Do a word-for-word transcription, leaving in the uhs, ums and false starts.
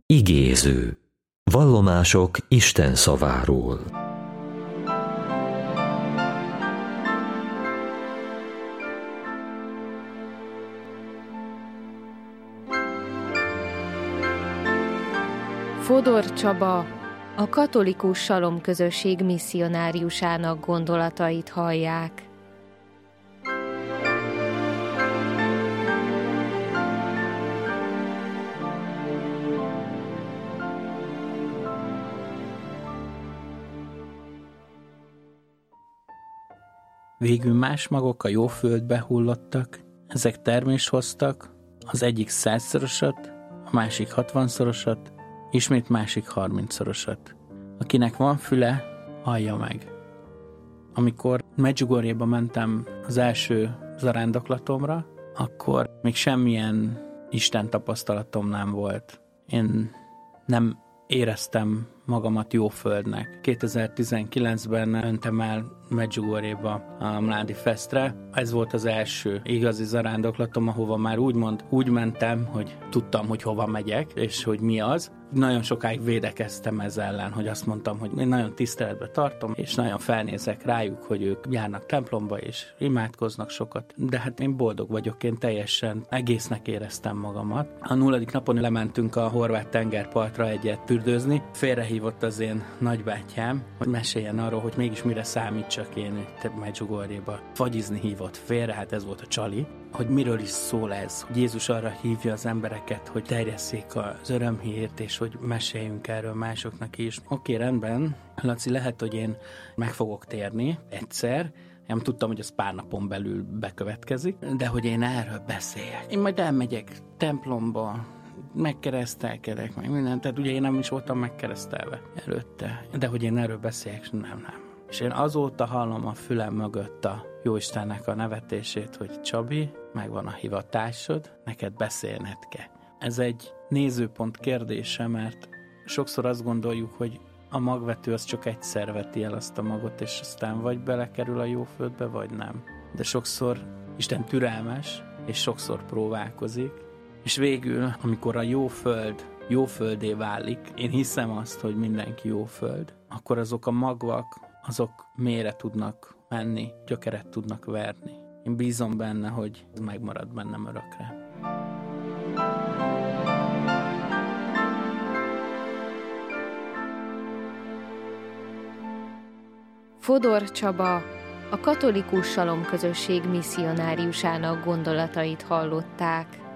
Igéző. Vallomások Isten szaváról. Fodor Csaba, a katolikus salomközösség misszionáriusának gondolatait hallják. Végül más magok a jó földbe hullottak, ezek termést hoztak, az egyik százszorosat, a másik hatvanszorosat, ismét másik harmincszorosat. Akinek van füle, hallja meg. Amikor Medjugorjéba mentem az első zarándoklatomra, akkor még semmilyen Isten tapasztalatom nem volt. Én nem éreztem magamat jó földnek. kétezer-tizenkilencben mentem el Medjugorjéba a Mládi Festre. Ez volt az első igazi zarándoklatom, ahova már úgymond úgy mentem, hogy tudtam, hogy hova megyek, és hogy mi az. Nagyon sokáig védekeztem ez ellen, hogy azt mondtam, hogy én nagyon tiszteletbe tartom, és nagyon felnézek rájuk, hogy ők járnak templomba, és imádkoznak sokat. De hát én boldog vagyok, én teljesen egésznek éreztem magamat. A nulladik napon lementünk a horvát tengerpartra egyet fürdőzni. Félrehívott az én nagybátyám, hogy meséljen arról, hogy mégis mire számítsak én itt Medjugorjéba. Fagyizni hívott félre, hát ez volt a csali. Hogy miről is szól ez, hogy Jézus arra hívja az embereket, hogy terjesszék az örömhírt, és hogy meséljünk erről másoknak is. Oké, rendben, Laci, lehet, hogy én meg fogok térni egyszer, nem tudtam, hogy az pár napon belül bekövetkezik, de hogy én erről beszéljek. Én majd elmegyek templomba, megkeresztelkedek, meg mindent, tehát ugye én nem is voltam megkeresztelve előtte, de hogy én erről beszéljek, nem, nem. És én azóta hallom a fülem mögött a Jóistennek a nevetését, hogy Csabi, megvan a hivatásod, neked beszélned kell. Ez egy nézőpont kérdése, mert sokszor azt gondoljuk, hogy a magvető az csak egyszer veti el azt a magot, és aztán vagy belekerül a jó földbe, vagy nem. De sokszor Isten türelmes, és sokszor próbálkozik, és végül, amikor a jó föld jó földé válik, én hiszem azt, hogy mindenki jó föld, akkor azok a magvak, azok mélyre tudnak menni, gyökeret tudnak verni. Én bízom benne, hogy ez megmarad bennem örökre. Fodor Csaba, a katolikus salomközösség misszionáriusának gondolatait hallották.